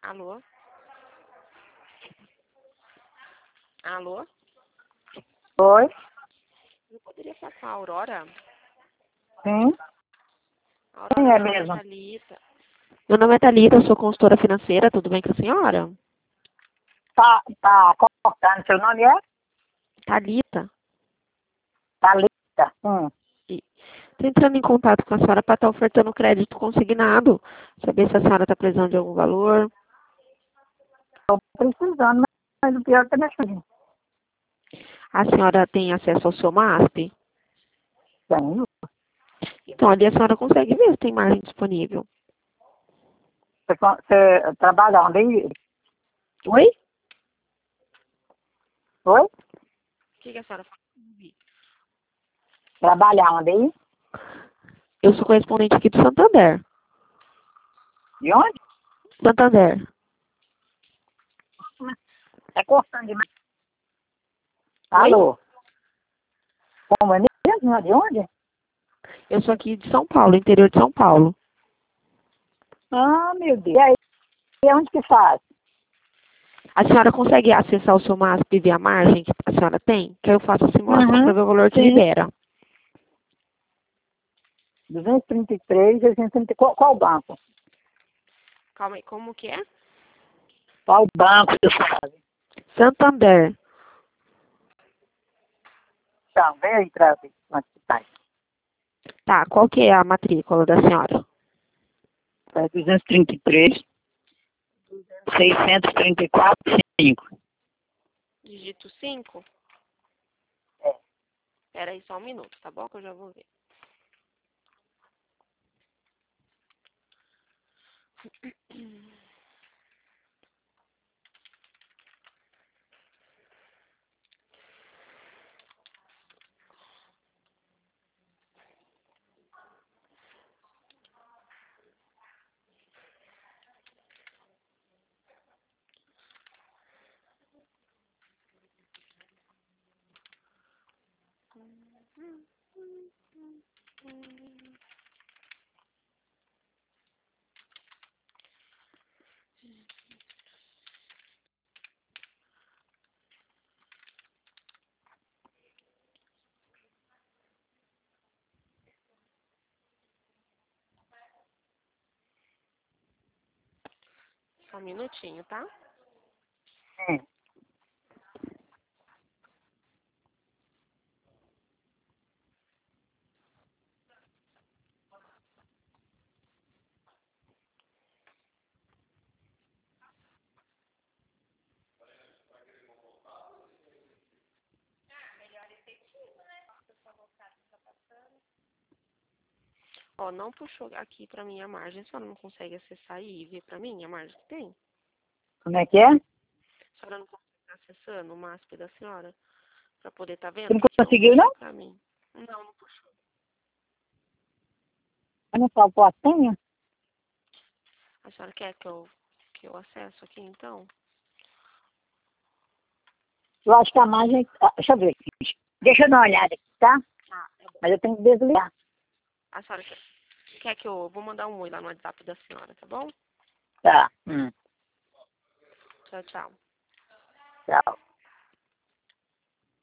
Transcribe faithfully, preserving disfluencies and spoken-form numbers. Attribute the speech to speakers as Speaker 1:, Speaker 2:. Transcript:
Speaker 1: Alô? Alô?
Speaker 2: Oi?
Speaker 1: Eu poderia falar com a Aurora?
Speaker 2: Sim?
Speaker 1: Aurora,
Speaker 2: Quem
Speaker 1: meu
Speaker 2: é
Speaker 1: nome é
Speaker 2: mesmo?
Speaker 1: Thalita. Meu nome é Thalita, eu sou consultora financeira, tudo bem com a senhora?
Speaker 2: Tá, tá cortando. Seu nome é?
Speaker 1: Thalita.
Speaker 2: Thalita. Hum.
Speaker 1: Estou entrando em contato com a senhora para estar ofertando crédito consignado. Saber se a senhora está precisando de algum valor.
Speaker 2: Tô precisando, mas o pior é que eu deixo.
Speaker 1: A senhora tem acesso ao seu MASP?
Speaker 2: Tenho.
Speaker 1: Então, ali a senhora consegue ver se tem margem disponível.
Speaker 2: Você, con- você trabalha onde aí?
Speaker 1: Oi?
Speaker 2: Oi?
Speaker 1: O que, que a senhora fala?
Speaker 2: Trabalha onde aí?
Speaker 1: Eu sou correspondente aqui do Santander.
Speaker 2: De onde?
Speaker 1: Santander.
Speaker 2: É cortando demais.
Speaker 1: Oi?
Speaker 2: Alô? Como é mesmo? De onde?
Speaker 1: Eu sou aqui de São Paulo, interior de São Paulo.
Speaker 2: Ah, meu Deus. E aí? E onde que faz?
Speaker 1: A senhora consegue acessar o seu MASP e ver a margem que a senhora tem? Que aí eu faço a simulação para
Speaker 2: Uhum.
Speaker 1: ver o valor que
Speaker 2: Sim.
Speaker 1: libera.
Speaker 2: duzentos e trinta e três, duzentos e trinta. Qual, qual banco?
Speaker 1: Calma aí, como que é?
Speaker 2: Qual banco você faz?
Speaker 1: Santander.
Speaker 2: Então, vem aí pra ver quanto que tá.
Speaker 1: Tá, qual que é a matrícula da senhora?
Speaker 2: É duzentos e trinta e três, seiscentos e trinta e quatro, cinco.
Speaker 1: Digito cinco. Espera aí só um minuto, tá bom? Que eu já vou ver. Só um minutinho, tá?
Speaker 2: Hum.
Speaker 1: Ó, não puxou aqui pra mim a margem. A senhora não consegue acessar aí e ver pra mim a margem que tem?
Speaker 2: Como é que é?
Speaker 1: A senhora não consegue estar acessando o MASP da senhora? Pra poder estar
Speaker 2: Você
Speaker 1: vendo?
Speaker 2: não
Speaker 1: Porque não
Speaker 2: conseguiu,
Speaker 1: puxou
Speaker 2: não?
Speaker 1: pra mim. Não, não puxou.
Speaker 2: Eu não falo a senha?
Speaker 1: A senhora quer que eu, que eu acesso aqui, então?
Speaker 2: Eu acho que a margem... Ah, deixa eu ver aqui. Deixa eu dar uma olhada aqui, tá? Mas eu tenho que desligar.
Speaker 1: A senhora quer, quer que eu... Vou mandar um oi lá no WhatsApp da senhora, tá bom?
Speaker 2: Tá. Hum.
Speaker 1: Tchau, tchau.
Speaker 2: Tchau.